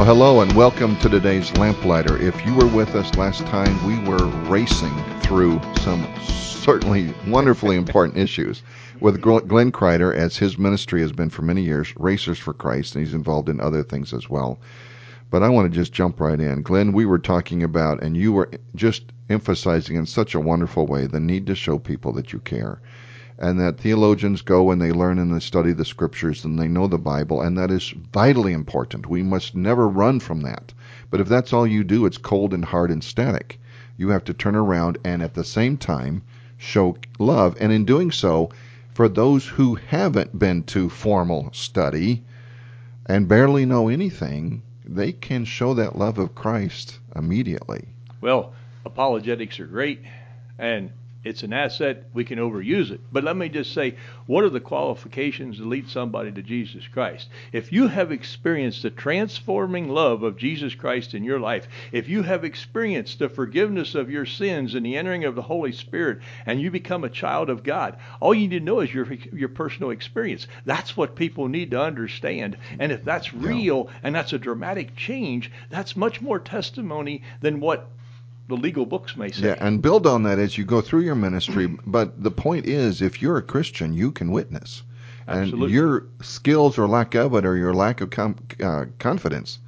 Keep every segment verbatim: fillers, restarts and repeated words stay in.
hello and welcome to today's Lamplighter. If you were with us last time, we were racing through some certainly wonderfully important issues with Glenn Kreider, as his ministry has been for many years, Racers for Christ, and he's involved in other things as well. But I want to just jump right in. Glenn, we were talking about, and you were just emphasizing in such a wonderful way, the need to show people that you care. And that theologians go and they learn and they study the scriptures and they know the Bible, and that is vitally important. We must never run from that. But if that's all you do, it's cold and hard and static. You have to turn around and at the same time show love. And in doing so, for those who haven't been to formal study and barely know anything, they can show that love of Christ immediately. Well, apologetics are great, and it's an asset. We can overuse it. But let me just say, what are the qualifications to lead somebody to Jesus Christ? If you have experienced the transforming love of Jesus Christ in your life, if you have experienced the forgiveness of your sins and the entering of the Holy Spirit, and you become a child of God, all you need to know is your your personal experience. That's what people need to understand. And if that's real and that's a dramatic change, that's much more testimony than what the legal books may say. Yeah, and build on that as you go through your ministry. But the point is, if you're a Christian, you can witness. Absolutely. And your skills or lack of it, or your lack of com- uh, confidence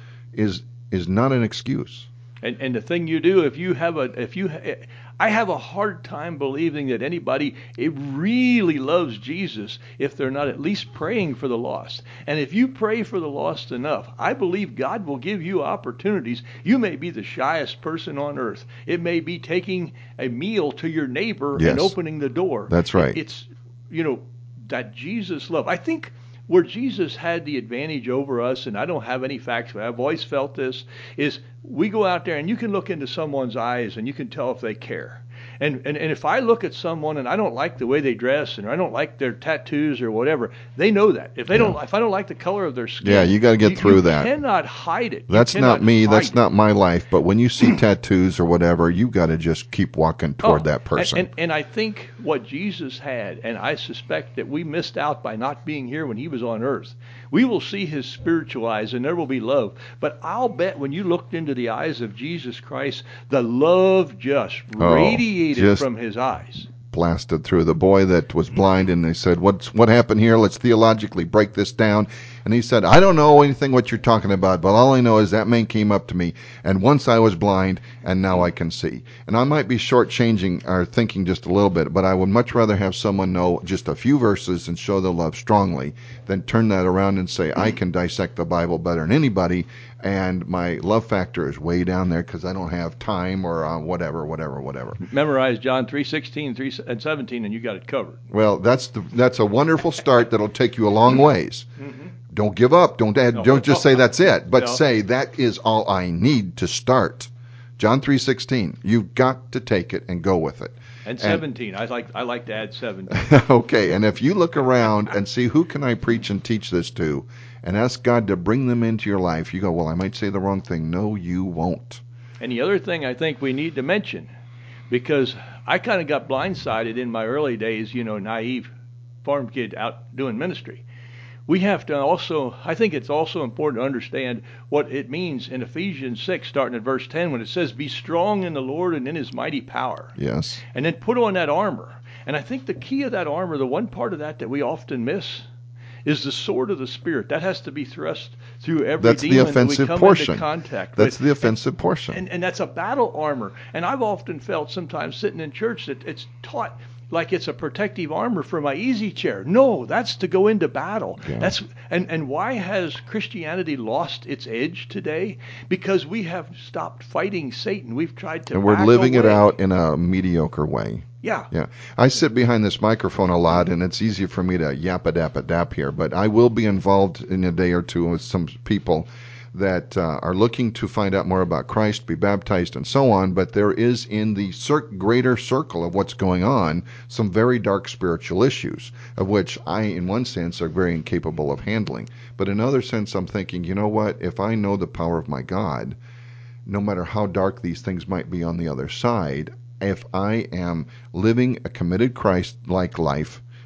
is is not an excuse. And and the thing you do, if you have a, if you, I have a hard time believing that anybody it really loves Jesus if they're not at least praying for the lost. And if you pray for the lost enough, I believe God will give you opportunities. You may be the shyest person on earth. It may be taking a meal to your neighbor Yes. and opening the door. That's right. It, it's, you know, that Jesus love. I think where Jesus had the advantage over us, and I don't have any facts, but I've always felt this, is we go out there and you can look into someone's eyes and you can tell if they care. And, and and if I look at someone and I don't like the way they dress and I don't like their tattoos or whatever, they know that. If they Yeah. don't, if I don't like the color of their skin, Yeah, you got to get you, through you that. You cannot hide it. You That's not cannot me. That's hide not it. my life. But when you see tattoos or whatever, you got to just keep walking toward Oh, that person. And, and, and I think what Jesus had, and I suspect that we missed out by not being here when he was on earth, we will see his spiritual eyes and there will be love. But I'll bet when you looked into the eyes of Jesus Christ, the love just Oh, radiated just from his eyes. Blasted through. The boy that was blind, and they said, "What's what happened here? Let's theologically break this down." And he said, "I don't know anything what you're talking about, but all I know is that man came up to me, and once I was blind, and now I can see." And I might be shortchanging our thinking just a little bit, but I would much rather have someone know just a few verses and show their love strongly than turn that around and say, "I can dissect the Bible better than anybody, and my love factor is way down there because I don't have time," or uh, whatever, whatever, whatever. Memorize John three sixteen and seventeen, and you got it covered. Well, that's the, that's a wonderful start that'll take you a long ways. Mm-hmm. Don't give up. Don't add, No. don't just say that's it, but No. say that is all I need to start. John three sixteen. You've got to take it and go with it. And seventeen. I like I like to add seventeen. Okay, and if you look around and see who can I preach and teach this to, and ask God to bring them into your life, you go, "Well, I might say the wrong thing." No, you won't. And the other thing I think we need to mention, because I kind of got blindsided in my early days, you know, naive farm kid out doing ministry. We have to also, I think it's also important to understand what it means in Ephesians six, starting at verse ten, when it says, "Be strong in the Lord and in his mighty power." Yes. And then put on that armor. And I think the key of that armor, the one part of that that we often miss, is the sword of the Spirit. That has to be thrust through every That's the demon that we offensive come portion. into contact That's with. the offensive portion. And, and that's a battle armor. And I've often felt sometimes sitting in church that it's taught like it's a protective armor for my easy chair. No, that's to go into battle. Yeah. That's and, and why has Christianity lost its edge today? Because we have stopped fighting Satan. We've tried to And we're back living it away. out in a mediocre way. Yeah. Yeah. I sit behind this microphone a lot, and it's easy for me to yap-a-dap-a-dap here, but I will be involved in a day or two with some people that uh, are looking to find out more about Christ, be baptized, and so on, but there is in the cir- greater circle of what's going on some very dark spiritual issues, of which I, in one sense, are very incapable of handling. But in another sense, I'm thinking, you know what, if I know the power of my God, no matter how dark these things might be on the other side, if I am living a committed Christ-like life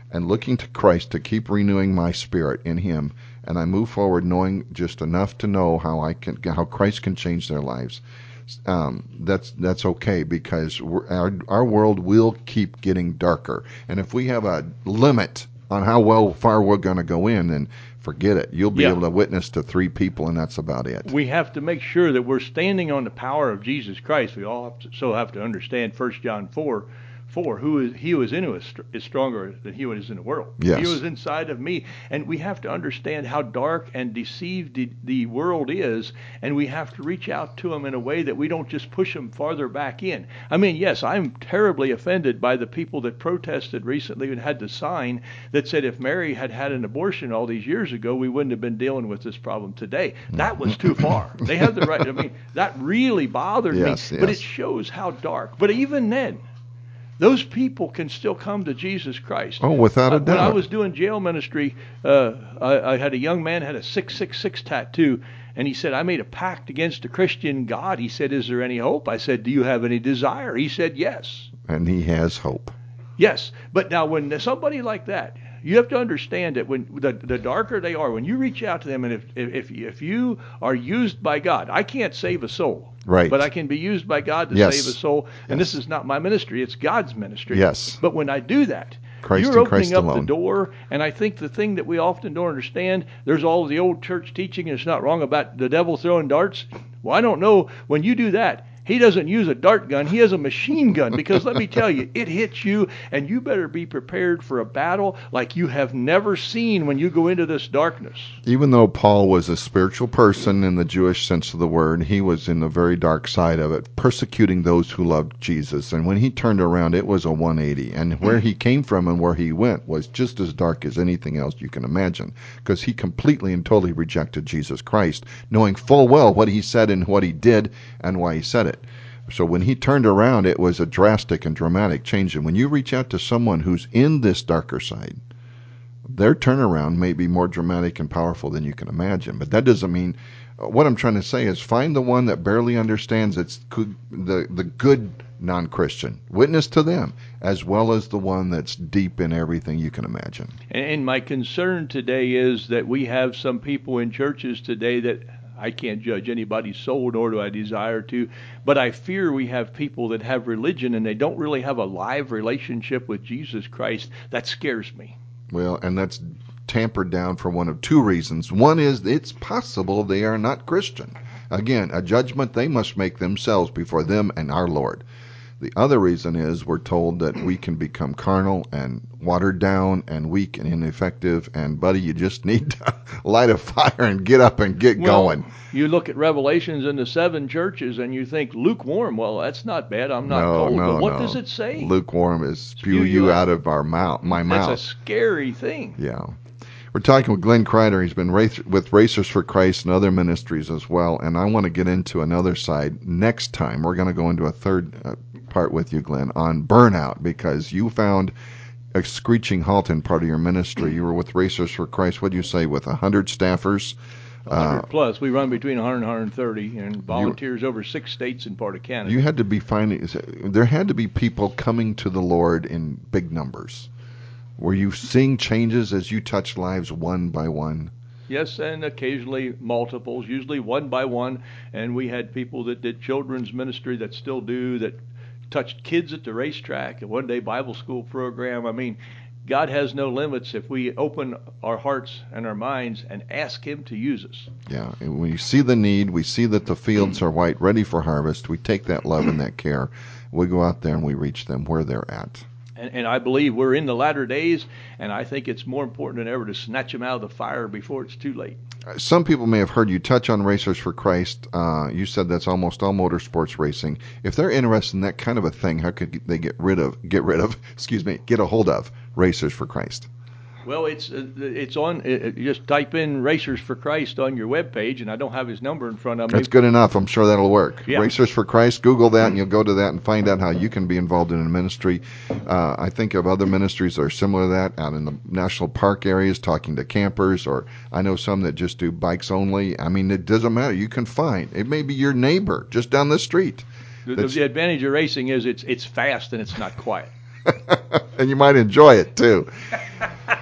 and looking to Christ to keep renewing my spirit in Him, and I move forward knowing just enough to know how I can, how Christ can change their lives. Um, that's that's okay, because we're, our our world will keep getting darker, and if we have a limit on how well far we're going to go in, then forget it. You'll be Yeah. able to witness to three people, and that's about it. We have to make sure that we're standing on the power of Jesus Christ. We all have to, so have to understand First John four, four, who is he who is in us is stronger than he who is in the world. Yes. He who is inside of me. And we have to understand how dark and deceived the, the world is, and we have to reach out to them in a way that we don't just push them farther back in. I mean, yes, I'm terribly offended by the people that protested recently and had the sign that said if Mary had had an abortion all these years ago, we wouldn't have been dealing with this problem today. That was too far. They have the right. I mean, that really bothered Yes, me. yes. But it shows how dark. But even then, those people can still come to Jesus Christ. Oh, without a Uh, when I doubt. was doing jail ministry, uh, I, I had a young man had a six six six tattoo, and he said, I made a pact against a Christian God. He said, is there any hope? I said, do you have any desire? He said, yes. And he has hope. Yes. But now when there's somebody like that, you have to understand that when the, the darker they are, when you reach out to them, and if, if if you are used by God, I can't save a soul. Right. But I can be used by God to Yes. save a soul. And Yes. this is not my ministry. It's God's ministry. Yes. But when I do that, Christ you're and opening Christ up alone. the door. And I think the thing that we often don't understand, there's all of the old church teaching, and it's not wrong, about the devil throwing darts. Well, I don't know. When you do that, he doesn't use a dart gun. He has a machine gun, because let me tell you, it hits you, and you better be prepared for a battle like you have never seen when you go into this darkness. Even though Paul was a spiritual person in the Jewish sense of the word, he was in the very dark side of it, persecuting those who loved Jesus. And when he turned around, it was a one eighty. And where he came from and where he went was just as dark as anything else you can imagine, because he completely and totally rejected Jesus Christ, knowing full well what he said and what he did and why he said it. So when he turned around, it was a drastic and dramatic change. And when you reach out to someone who's in this darker side, their turnaround may be more dramatic and powerful than you can imagine. But that doesn't mean, what I'm trying to say is, find the one that barely understands it's good, the, the good non-Christian. Witness to them, as well as the one that's deep in everything you can imagine. And my concern today is that we have some people in churches today that I can't judge anybody's soul, nor do I desire to, but I fear we have people that have religion and they don't really have a live relationship with Jesus Christ. That scares me. Well, and that's tampered down for one of two reasons. One is it's possible they are not Christian. Again, a judgment they must make themselves before them and our Lord. The other reason is we're told that we can become carnal and watered down and weak and ineffective. And, buddy, you just need to light a fire and get up and get Well, going. You look at Revelations in the seven churches and you think lukewarm. Well, that's not bad. I'm not no, cold. no, but what no. does it say? Lukewarm is spew Spew you you out out. of our mouth, my mouth. That's a scary thing. Yeah. We're talking with Glenn Kreider. He's been race, with Racers for Christ and other ministries as well. And I want to get into another side next time. We're going to go into a third uh, part with you, Glenn, on burnout, because you found a screeching halt in part of your ministry. You were with Racers for Christ, what do you say, with one hundred staffers? one hundred plus. We run between one hundred and one hundred thirty, and volunteers over six states and part of Canada. You had to be finding, there had to be people coming to the Lord in big numbers. Were you seeing changes as you touched lives one by one? Yes, and occasionally multiples, usually one by one. And we had people that did children's ministry that still do, that touched kids at the racetrack, a one-day Bible school program. I mean, God has no limits if we open our hearts and our minds and ask Him to use us. Yeah, and when you see the need, we see that the fields are white, ready for harvest. We take that love and that care. We go out there and we reach them where they're at. And, and I believe we're in the latter days, and I think it's more important than ever to snatch them out of the fire before it's too late. Some people may have heard you touch on Racers for Christ. Uh, you said that's almost all motorsports racing. If they're interested in that kind of a thing, how could they get rid of, get rid of, excuse me, get a hold of Racers for Christ? Well, it's uh, it's on. Uh, you just type in Racers for Christ on your webpage, and I don't have his number in front of me. That's good enough. I'm sure that'll work. Yeah. Racers for Christ. Google that, and you'll go to that and find out how you can be involved in a ministry. Uh, I think of other ministries that are similar to that out in the national park areas, talking to campers, or I know some that just do bikes only. I mean, it doesn't matter. You can find. It may be your neighbor just down the street. The, the advantage of racing is it's it's fast and it's not quiet. And you might enjoy it too.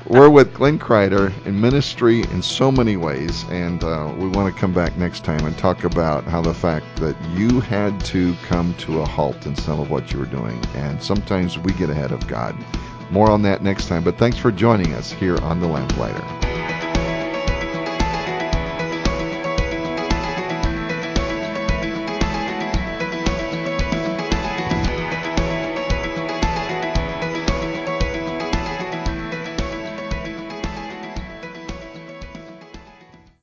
we're with Glenn Kreider in ministry in so many ways, and uh, we want to come back next time and talk about how the fact that you had to come to a halt in some of what you were doing, and sometimes we get ahead of God. More on that next time, but thanks for joining us here on The Lamplighter.